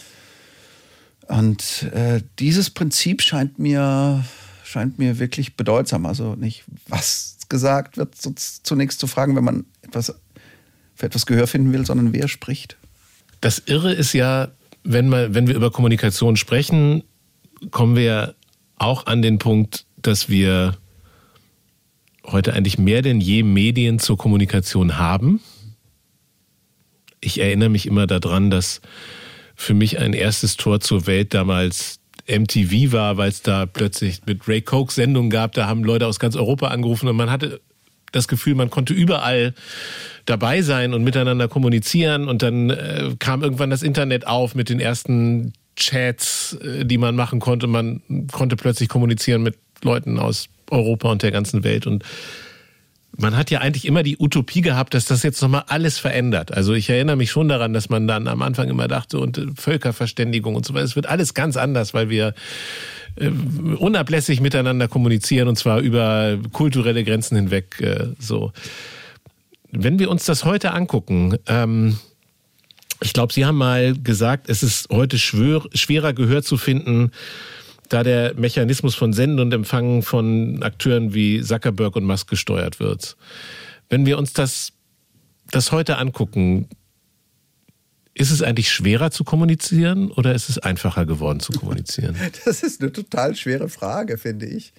Und äh, dieses Prinzip scheint mir, scheint mir wirklich bedeutsam. Also nicht, was gesagt wird, so zunächst zu fragen, wenn man etwas, für etwas Gehör finden will, sondern wer spricht. Das Irre ist ja, wenn, man, wenn wir über Kommunikation sprechen, kommen wir auch an den Punkt, dass wir heute eigentlich mehr denn je Medien zur Kommunikation haben. Ich erinnere mich immer daran, dass für mich ein erstes Tor zur Welt damals M T V war, weil es da plötzlich mit Ray Coke Sendungen gab. Da haben Leute aus ganz Europa angerufen und man hatte das Gefühl, man konnte überall dabei sein und miteinander kommunizieren. Und dann äh, kam irgendwann das Internet auf mit den ersten Chats, äh, die man machen konnte. Man konnte plötzlich kommunizieren mit Leuten aus Europa und der ganzen Welt. Und man hat ja eigentlich immer die Utopie gehabt, dass das jetzt nochmal alles verändert. Also ich erinnere mich schon daran, dass man dann am Anfang immer dachte, und Völkerverständigung und so weiter, es wird alles ganz anders, weil wir äh, unablässig miteinander kommunizieren und zwar über kulturelle Grenzen hinweg. Äh, so. Wenn wir uns das heute angucken, ähm, ich glaube, Sie haben mal gesagt, es ist heute schwer, schwerer Gehör zu finden, da der Mechanismus von Senden und Empfangen von Akteuren wie Zuckerberg und Musk gesteuert wird. Wenn wir uns das, das heute angucken, ist es eigentlich schwerer zu kommunizieren oder ist es einfacher geworden zu kommunizieren? Das ist eine total schwere Frage, finde ich.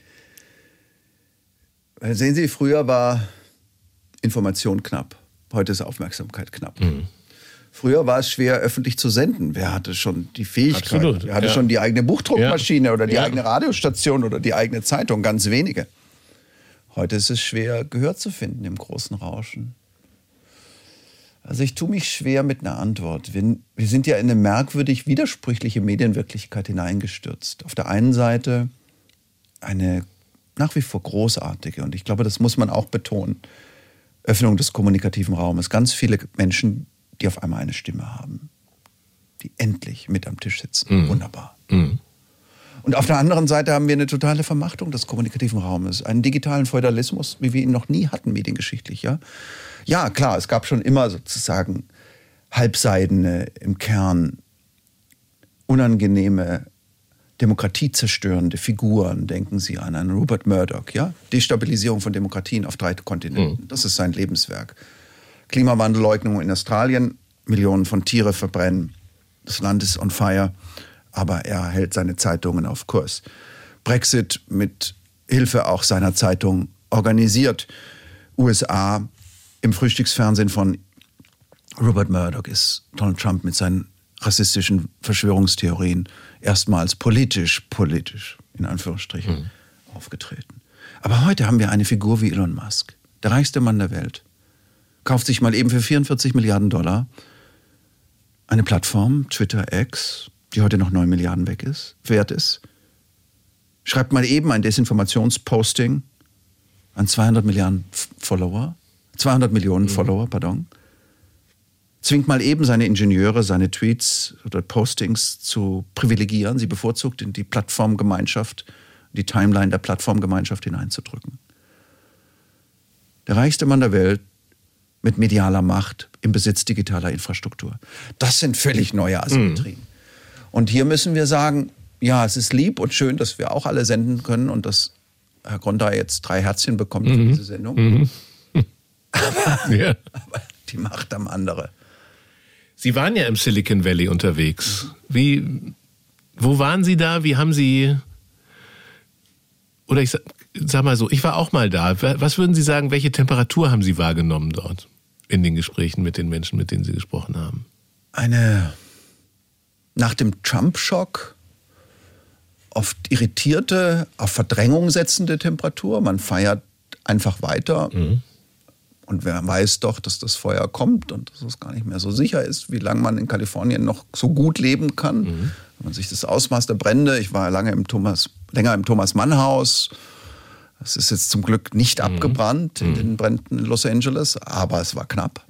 Weil sehen Sie, früher war Information knapp. Heute ist Aufmerksamkeit knapp. Mhm. Früher war es schwer, öffentlich zu senden. Wer hatte schon die Fähigkeit? Absolut, Wer hatte ja. schon die eigene Buchdruckmaschine ja. oder die ja. eigene Radiostation oder die eigene Zeitung? Ganz wenige. Heute ist es schwer, Gehör zu finden im großen Rauschen. Also ich tue mich schwer mit einer Antwort. Wir, wir sind ja in eine merkwürdig widersprüchliche Medienwirklichkeit hineingestürzt. Auf der einen Seite eine nach wie vor großartige, und ich glaube, das muss man auch betonen, Öffnung des kommunikativen Raumes. Ganz viele Menschen, die auf einmal eine Stimme haben, die endlich mit am Tisch sitzen. Mhm. Wunderbar. Mhm. Und auf der anderen Seite haben wir eine totale Vermachtung des kommunikativen Raumes, einen digitalen Feudalismus, wie wir ihn noch nie hatten, mediengeschichtlich. Ja, ja klar, es gab schon immer sozusagen halbseidene, im Kern unangenehme, demokratiezerstörende Figuren. Denken Sie an einen Rupert Murdoch, ja? Destabilisierung von Demokratien auf drei Kontinenten. Mhm. Das ist sein Lebenswerk. Klimawandelleugnung in Australien, Millionen von Tiere verbrennen, das Land ist on fire, aber er hält seine Zeitungen auf Kurs. Brexit mit Hilfe auch seiner Zeitung organisiert. U S A im Frühstücksfernsehen von Rupert Murdoch ist Donald Trump mit seinen rassistischen Verschwörungstheorien erstmals politisch, politisch, in Anführungsstrichen, mhm. aufgetreten. Aber heute haben wir eine Figur wie Elon Musk, der reichste Mann der Welt, kauft sich mal eben für vierundvierzig Milliarden Dollar eine Plattform, Twitter X, die heute noch neun Milliarden weg ist, wert ist, schreibt mal eben ein Desinformationsposting an zweihundert Milliarden Follower, zweihundert Millionen mhm. Follower, pardon, zwingt mal eben seine Ingenieure, seine Tweets oder Postings zu privilegieren, sie bevorzugt in die Plattformgemeinschaft, die Timeline der Plattformgemeinschaft hineinzudrücken. Der reichste Mann der Welt mit medialer Macht im Besitz digitaler Infrastruktur. Das sind völlig neue Asymmetrien. Mhm. Und hier müssen wir sagen, ja, es ist lieb und schön, dass wir auch alle senden können und dass Herr Grondey jetzt drei Herzchen bekommt mhm. für diese Sendung. Mhm. aber, ja. aber die Macht am andere. Sie waren ja im Silicon Valley unterwegs. Wie, wo waren Sie da? Wie haben Sie, oder ich sag, sag mal so, ich war auch mal da. Was würden Sie sagen, welche Temperatur haben Sie wahrgenommen dort in den Gesprächen mit den Menschen, mit denen Sie gesprochen haben? Eine nach dem Trump-Schock oft irritierte, auf Verdrängung setzende Temperatur. Man feiert einfach weiter. Mhm. Und wer weiß doch, dass das Feuer kommt und dass es gar nicht mehr so sicher ist, wie lange man in Kalifornien noch so gut leben kann. Mhm. Wenn man sich das Ausmaß der Brände, ich war lange im Thomas, länger im Thomas-Mann-Haus. Das ist jetzt zum Glück nicht mhm. abgebrannt in mhm. den Bränden in Los Angeles, aber es war knapp.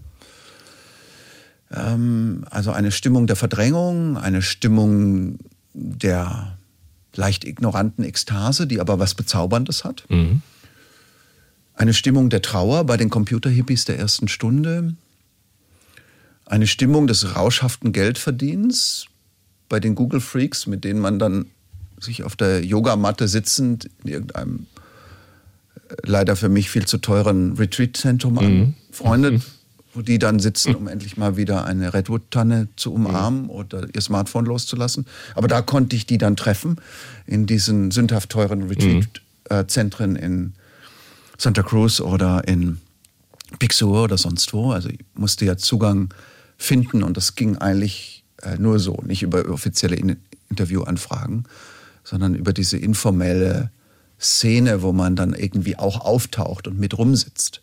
Ähm, also eine Stimmung der Verdrängung, eine Stimmung der leicht ignoranten Ekstase, die aber was Bezauberndes hat. Mhm. Eine Stimmung der Trauer bei den Computerhippies der ersten Stunde. Eine Stimmung des rauschhaften Geldverdienens bei den Google-Freaks, mit denen man dann sich auf der Yogamatte sitzend in irgendeinem leider für mich viel zu teuren Retreat-Zentrum mhm. anfreundet, mhm. wo die dann sitzen, um endlich mal wieder eine Redwood-Tanne zu umarmen mhm. oder ihr Smartphone loszulassen. Aber da konnte ich die dann treffen, in diesen sündhaft teuren Retreat-Zentren in Santa Cruz oder in Big Sur oder sonst wo. Also ich musste ja Zugang finden und das ging eigentlich äh, nur so, nicht über offizielle In- Interviewanfragen, sondern über diese informelle Szene, wo man dann irgendwie auch auftaucht und mit rumsitzt.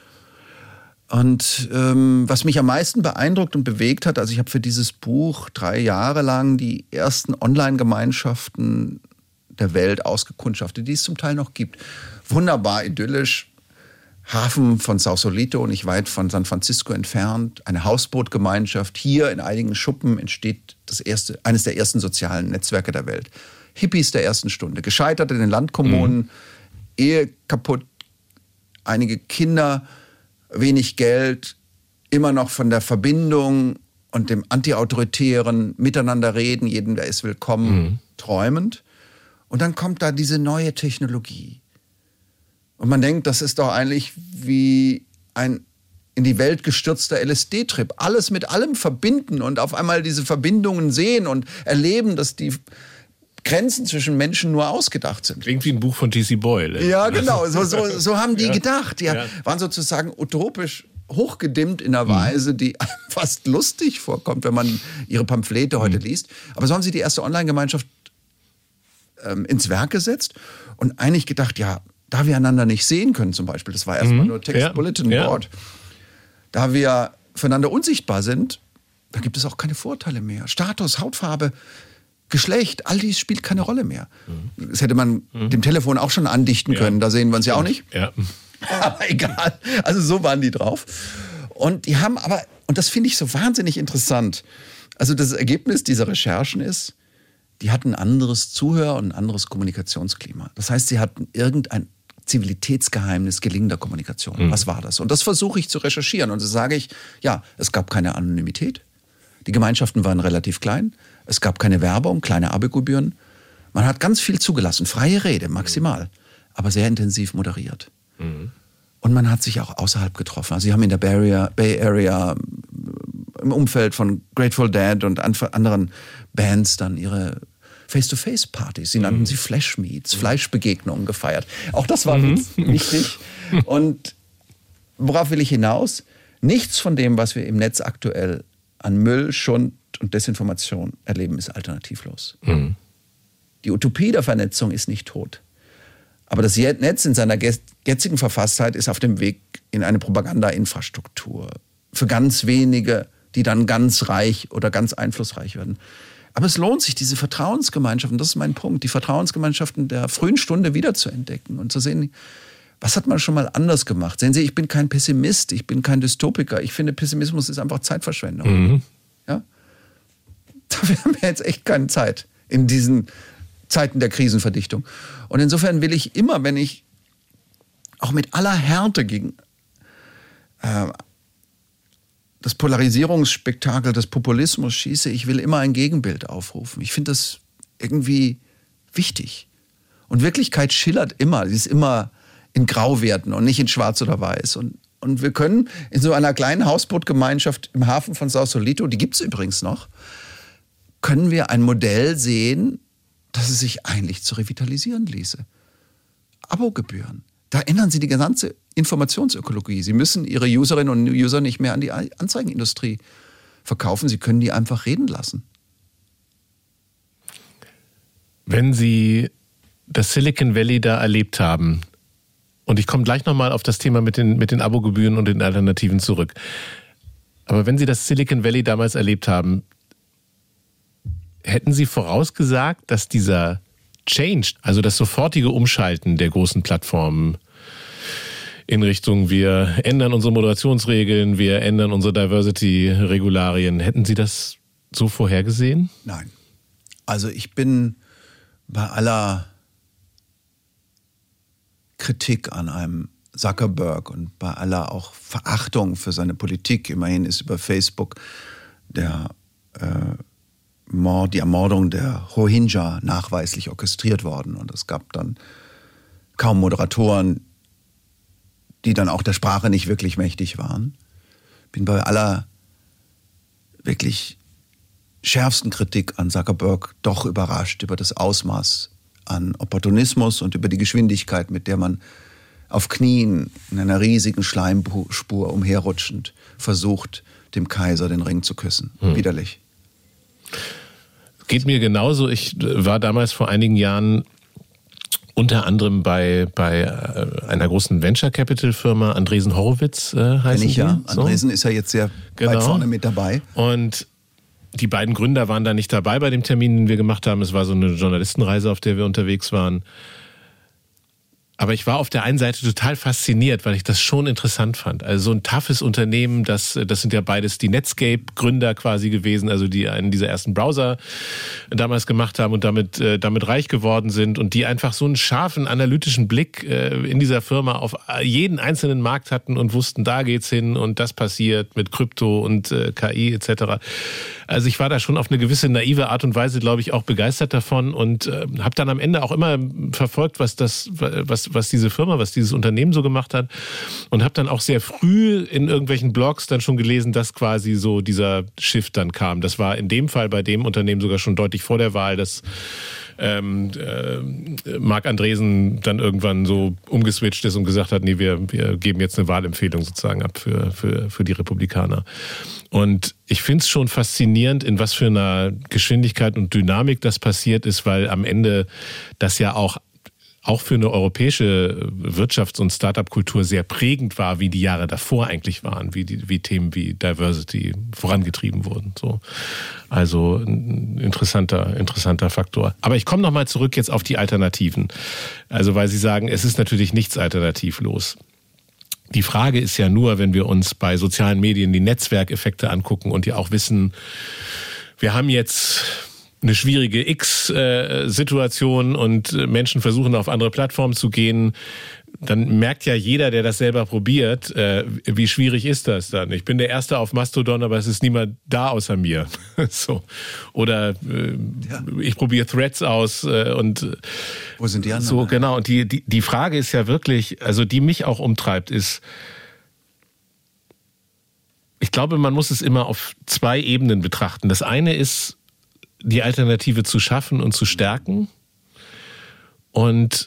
Und ähm, was mich am meisten beeindruckt und bewegt hat, also ich habe für dieses Buch drei Jahre lang die ersten Online-Gemeinschaften der Welt ausgekundschaftet, die es zum Teil noch gibt. Wunderbar idyllisch, Hafen von Sausalito, nicht weit von San Francisco entfernt, eine Hausbootgemeinschaft. Hier in einigen Schuppen entsteht das erste, eines der ersten sozialen Netzwerke der Welt. Hippies der ersten Stunde, gescheitert in den Landkommunen, mhm. Ehe kaputt, einige Kinder, wenig Geld, immer noch von der Verbindung und dem antiautoritären Miteinanderreden, jedem, der ist willkommen, mhm. träumend. Und dann kommt da diese neue Technologie. Und man denkt, das ist doch eigentlich wie ein in die Welt gestürzter L S D-Trip. Alles mit allem verbinden und auf einmal diese Verbindungen sehen und erleben, dass die Grenzen zwischen Menschen nur ausgedacht sind. Klingt wie ein Buch von T C Boyle. Ja, genau. So, so, so haben die ja. gedacht. Die ja. waren sozusagen utopisch hochgedimmt in einer Weise, die fast lustig vorkommt, wenn man ihre Pamphlete heute mhm. liest. Aber so haben sie die erste Online-Gemeinschaft ähm, ins Werk gesetzt und eigentlich gedacht, ja, da wir einander nicht sehen können zum Beispiel, das war erstmal mhm. nur Text-Bulletin-Board, ja. da wir füreinander unsichtbar sind, da gibt es auch keine Vorteile mehr. Status, Hautfarbe, Geschlecht, all dies spielt keine Rolle mehr. Mhm. Das hätte man mhm. dem Telefon auch schon andichten ja. können, da sehen wir uns ja auch nicht. Ja. Aber egal, also so waren die drauf. Und die haben aber, und das finde ich so wahnsinnig interessant, also das Ergebnis dieser Recherchen ist, die hatten ein anderes Zuhör- und ein anderes Kommunikationsklima. Das heißt, sie hatten irgendein Zivilitätsgeheimnis gelingender Kommunikation. Mhm. Was war das? Und das versuche ich zu recherchieren. Und so sage ich, ja, es gab keine Anonymität. Die Gemeinschaften waren relativ klein. Es gab keine Werbung, kleine Abogebühren. Man hat ganz viel zugelassen. Freie Rede, maximal. Aber sehr intensiv moderiert. Mhm. Und man hat sich auch außerhalb getroffen. Also sie haben in der Bay Area, Bay Area im Umfeld von Grateful Dead und anderen Bands dann ihre Face-to-Face-Partys. Sie nannten mhm. sie Flash-Meets, Fleischbegegnungen gefeiert. Auch das war mhm. wichtig. Und worauf will ich hinaus? Nichts von dem, was wir im Netz aktuell an Müll, Schund und Desinformation erleben, ist alternativlos. Mhm. Die Utopie der Vernetzung ist nicht tot. Aber das Netz in seiner jetzigen Verfasstheit ist auf dem Weg in eine Propaganda-Infrastruktur. Für ganz wenige, die dann ganz reich oder ganz einflussreich werden. Aber es lohnt sich, diese Vertrauensgemeinschaften, das ist mein Punkt, die Vertrauensgemeinschaften der frühen Stunde wiederzuentdecken und zu sehen, was hat man schon mal anders gemacht? Sehen Sie, ich bin kein Pessimist, ich bin kein Dystopiker. Ich finde, Pessimismus ist einfach Zeitverschwendung. Mhm. Ja? Dafür haben wir jetzt echt keine Zeit in diesen Zeiten der Krisenverdichtung. Und insofern will ich immer, wenn ich auch mit aller Härte gegen äh, das Polarisierungsspektakel des Populismus schieße, ich will immer ein Gegenbild aufrufen. Ich finde das irgendwie wichtig. Und Wirklichkeit schillert immer. Sie ist immer in Grauwerten und nicht in Schwarz oder Weiß. Und, und wir können in so einer kleinen Hausbootgemeinschaft im Hafen von Sausalito, die gibt es übrigens noch, können wir ein Modell sehen, dass es sich eigentlich zu revitalisieren ließe. Abogebühren. Da ändern Sie die gesamte Informationsökologie. Sie müssen Ihre Userinnen und User nicht mehr an die Anzeigenindustrie verkaufen. Sie können die einfach reden lassen. Wenn Sie das Silicon Valley da erlebt haben, und ich komme gleich nochmal auf das Thema mit den, mit den Abogebühren und den Alternativen zurück. Aber wenn Sie das Silicon Valley damals erlebt haben, hätten Sie vorausgesagt, dass dieser Change, also das sofortige Umschalten der großen Plattformen in Richtung, wir ändern unsere Moderationsregeln, wir ändern unsere Diversity-Regularien, hätten Sie das so vorhergesehen? Nein. Also ich bin bei aller Kritik an einem Zuckerberg und bei aller auch Verachtung für seine Politik, immerhin ist über Facebook der äh, Mord, die Ermordung der Rohingya nachweislich orchestriert worden. Und es gab dann kaum Moderatoren, die dann auch der Sprache nicht wirklich mächtig waren. Bin bei aller wirklich schärfsten Kritik an Zuckerberg doch überrascht über das Ausmaß an Opportunismus und über die Geschwindigkeit, mit der man auf Knien in einer riesigen Schleimspur umherrutschend versucht, dem Kaiser den Ring zu küssen. Hm. Widerlich. Geht mir genauso. Ich war damals vor einigen Jahren unter anderem bei, bei einer großen Venture Capital Firma, Andresen Horowitz äh, heißen ich ja. So. Andresen ist ja jetzt sehr genau. weit vorne mit dabei. Und die beiden Gründer waren da nicht dabei bei dem Termin, den wir gemacht haben. Es war so eine Journalistenreise, auf der wir unterwegs waren. Aber ich war auf der einen Seite total fasziniert, weil ich das schon interessant fand. Also so ein toughes Unternehmen, das, das sind ja beides die Netscape-Gründer quasi gewesen, also die einen dieser ersten Browser damals gemacht haben und damit, äh, damit reich geworden sind und die einfach so einen scharfen analytischen Blick äh, in dieser Firma auf jeden einzelnen Markt hatten und wussten, da geht's hin und das passiert mit Krypto und äh, K I et cetera. Also ich war da schon auf eine gewisse naive Art und Weise, glaube ich, auch begeistert davon und äh, habe dann am Ende auch immer verfolgt, was das, was, was diese Firma, was dieses Unternehmen so gemacht hat und habe dann auch sehr früh in irgendwelchen Blogs dann schon gelesen, dass quasi so dieser Shift dann kam. Das war in dem Fall bei dem Unternehmen sogar schon deutlich vor der Wahl, dass ähm, äh, Marc Andresen dann irgendwann so umgeswitcht ist und gesagt hat, nee, wir, wir geben jetzt eine Wahlempfehlung sozusagen ab für, für, für die Republikaner. Und ich finde es schon faszinierend, in was für einer Geschwindigkeit und Dynamik das passiert ist, weil am Ende das ja auch auch für eine europäische Wirtschafts- und Start-up-Kultur sehr prägend war, wie die Jahre davor eigentlich waren, wie, die, wie Themen wie Diversity vorangetrieben wurden. So. Also ein interessanter, interessanter Faktor. Aber ich komme nochmal zurück jetzt auf die Alternativen. Also weil Sie sagen, es ist natürlich nichts alternativlos. Die Frage ist ja nur, wenn wir uns bei sozialen Medien die Netzwerkeffekte angucken und ja auch wissen, wir haben jetzt eine schwierige X-Situation und Menschen versuchen auf andere Plattformen zu gehen, dann merkt ja jeder, der das selber probiert, wie schwierig ist das dann. Ich bin der Erste auf Mastodon, aber es ist niemand da außer mir. So. Oder ja. Ich probiere Threads aus und wo sind die anderen? So, genau. Und die, die, die Frage ist ja wirklich, also die mich auch umtreibt, ist, ich glaube, man muss es immer auf zwei Ebenen betrachten. Das eine ist, die Alternative zu schaffen und zu stärken. Und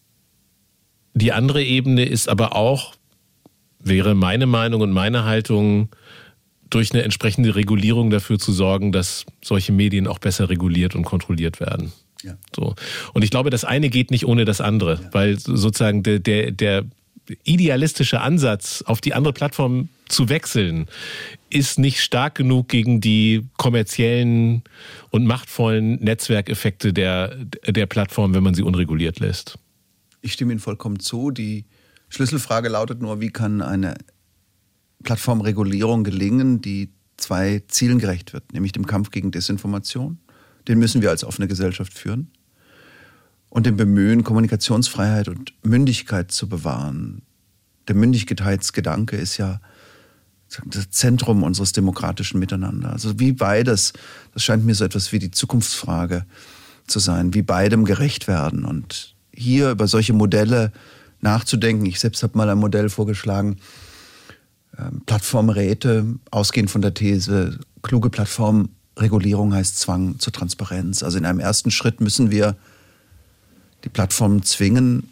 die andere Ebene ist aber auch, wäre meine Meinung und meine Haltung, durch eine entsprechende Regulierung dafür zu sorgen, dass solche Medien auch besser reguliert und kontrolliert werden. Ja. So. Und ich glaube, das eine geht nicht ohne das andere, ja. Weil sozusagen der, der, der idealistische Ansatz, auf die andere Plattform zu wechseln, ist nicht stark genug gegen die kommerziellen und machtvollen Netzwerkeffekte der, der Plattform, wenn man sie unreguliert lässt. Ich stimme Ihnen vollkommen zu. Die Schlüsselfrage lautet nur, wie kann eine Plattformregulierung gelingen, die zwei Zielen gerecht wird, nämlich dem Kampf gegen Desinformation. Den müssen wir als offene Gesellschaft führen. Und dem Bemühen, Kommunikationsfreiheit und Mündigkeit zu bewahren. Der Mündigkeitsgedanke ist ja das Zentrum unseres demokratischen Miteinander. Also wie beides, das scheint mir so etwas wie die Zukunftsfrage zu sein, wie beidem gerecht werden. Und hier über solche Modelle nachzudenken. Ich selbst habe mal ein Modell vorgeschlagen, ähm, Plattformräte, ausgehend von der These, kluge Plattformregulierung heißt Zwang zur Transparenz. Also in einem ersten Schritt müssen wir die Plattformen zwingen,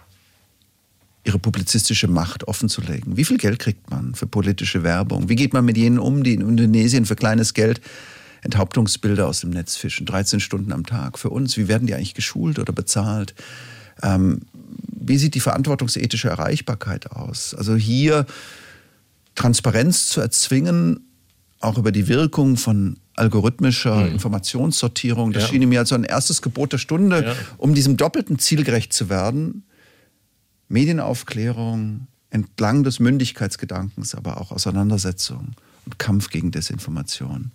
ihre publizistische Macht offenzulegen. Wie viel Geld kriegt man für politische Werbung? Wie geht man mit jenen um, die in Indonesien für kleines Geld Enthauptungsbilder aus dem Netz fischen, dreizehn Stunden am Tag? Für uns, wie werden die eigentlich geschult oder bezahlt? Ähm, wie sieht die verantwortungsethische Erreichbarkeit aus? Also hier Transparenz zu erzwingen, auch über die Wirkung von algorithmischer mhm. Informationssortierung, das ja. schien mir als so ein erstes Gebot der Stunde, ja. um diesem doppelten Ziel gerecht zu werden. Medienaufklärung entlang des Mündigkeitsgedankens, aber auch Auseinandersetzung und Kampf gegen Desinformation.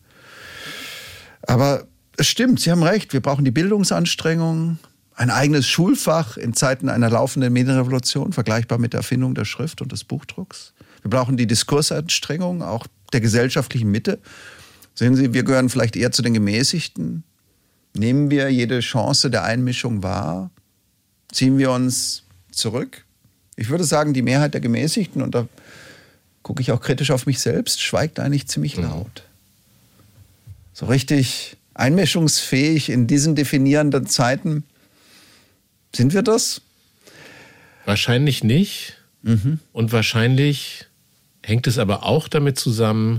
Aber es stimmt, Sie haben recht, wir brauchen die Bildungsanstrengungen, ein eigenes Schulfach in Zeiten einer laufenden Medienrevolution, vergleichbar mit der Erfindung der Schrift und des Buchdrucks. Wir brauchen die Diskursanstrengung, auch der gesellschaftlichen Mitte. Sehen Sie, wir gehören vielleicht eher zu den Gemäßigten. Nehmen wir jede Chance der Einmischung wahr? Ziehen wir uns zurück? Ich würde sagen, die Mehrheit der Gemäßigten, und da gucke ich auch kritisch auf mich selbst, schweigt eigentlich ziemlich laut. So richtig einmischungsfähig in diesen definierenden Zeiten. Sind wir das? Wahrscheinlich nicht. Mhm. Und wahrscheinlich hängt es aber auch damit zusammen,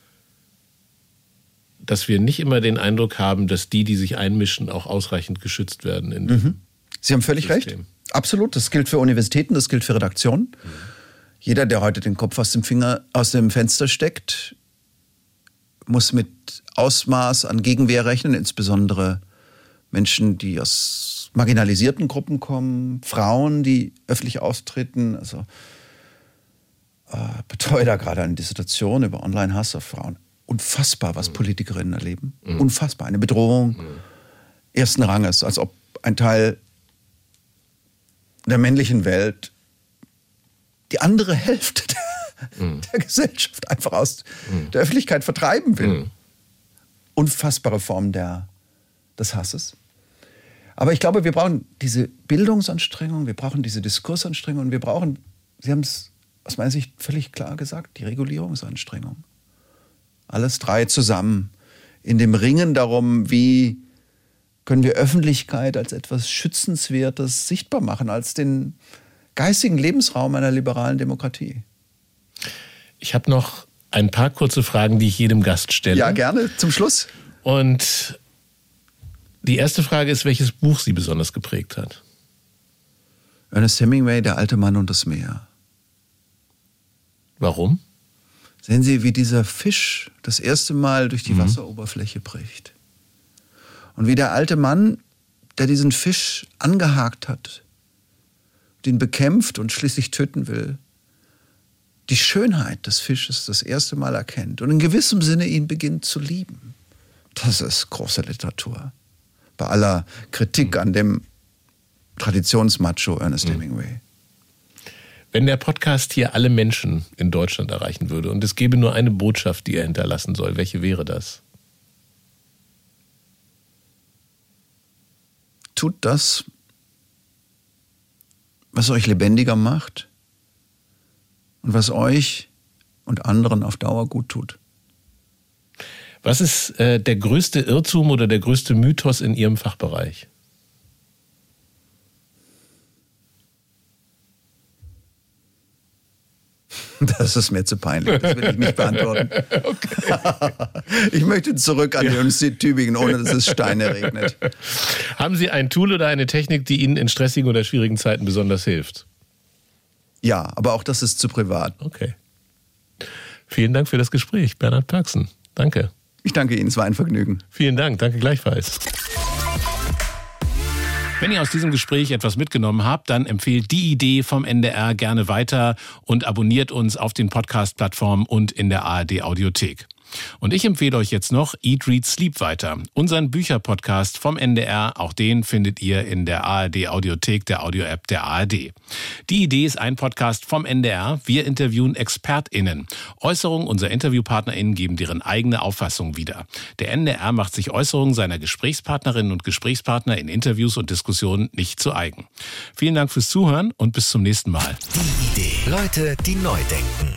dass wir nicht immer den Eindruck haben, dass die, die sich einmischen, auch ausreichend geschützt werden. In mhm. Sie haben völlig System. recht. Absolut. Das gilt für Universitäten, das gilt für Redaktionen. Mhm. Jeder, der heute den Kopf aus dem Finger, aus dem Fenster steckt, muss mit Ausmaß an Gegenwehr rechnen, insbesondere Menschen, die aus marginalisierten Gruppen kommen, Frauen, die öffentlich auftreten. Also äh, betreue da gerade eine Dissertation über Online-Hass auf Frauen. Unfassbar, was mhm. Politikerinnen erleben. Mhm. Unfassbar. Eine Bedrohung mhm. ersten Ranges, als ob ein Teil der männlichen Welt die andere Hälfte der, mhm. der Gesellschaft einfach aus mhm. der Öffentlichkeit vertreiben will. Mhm. unfassbare Form der, des Hasses. Aber ich glaube, wir brauchen diese Bildungsanstrengung, wir brauchen diese Diskursanstrengung und wir brauchen, Sie haben es aus meiner Sicht völlig klar gesagt, die Regulierungsanstrengung. Alles drei zusammen in dem Ringen darum, wie können wir Öffentlichkeit als etwas Schützenswertes sichtbar machen, als den geistigen Lebensraum einer liberalen Demokratie. Ich habe noch ein paar kurze Fragen, die ich jedem Gast stelle. Ja, gerne, zum Schluss. Und die erste Frage ist, welches Buch Sie besonders geprägt hat? Ernest Hemingway, Der alte Mann und das Meer. Warum? Sehen Sie, wie dieser Fisch das erste Mal durch die mhm. Wasseroberfläche bricht. Und wie der alte Mann, der diesen Fisch angehakt hat, den bekämpft und schließlich töten will, die Schönheit des Fisches das erste Mal erkennt und in gewissem Sinne ihn beginnt zu lieben. Das ist große Literatur. Bei aller Kritik an dem Traditionsmacho Ernest mhm. Hemingway. Wenn der Podcast hier alle Menschen in Deutschland erreichen würde und es gäbe nur eine Botschaft, die er hinterlassen soll, welche wäre das? Tut das, was euch lebendiger macht und was euch und anderen auf Dauer gut tut. Was ist äh, der größte Irrtum oder der größte Mythos in Ihrem Fachbereich? Das ist mir zu peinlich, das will ich nicht beantworten. Okay. Ich möchte zurück an die Universität Tübingen, ohne dass es Steine regnet. Haben Sie ein Tool oder eine Technik, die Ihnen in stressigen oder schwierigen Zeiten besonders hilft? Ja, aber auch das ist zu privat. Okay. Vielen Dank für das Gespräch, Bernhard Pörksen. Danke. Ich danke Ihnen, es war ein Vergnügen. Vielen Dank, danke gleichfalls. Wenn ihr aus diesem Gespräch etwas mitgenommen habt, dann empfehlt die Idee vom N D R gerne weiter und abonniert uns auf den Podcast-Plattformen und in der A R D-Audiothek. Und ich empfehle euch jetzt noch Eat, Read, Sleep weiter. Unseren Bücherpodcast vom N D R, auch den findet ihr in der A R D-Audiothek, der Audio-App der A R D. Die Idee ist ein Podcast vom N D R. Wir interviewen ExpertInnen. Äußerungen unserer InterviewpartnerInnen geben deren eigene Auffassung wieder. Der N D R macht sich Äußerungen seiner Gesprächspartnerinnen und Gesprächspartner in Interviews und Diskussionen nicht zu eigen. Vielen Dank fürs Zuhören und bis zum nächsten Mal. Die Idee. Leute, die neu denken.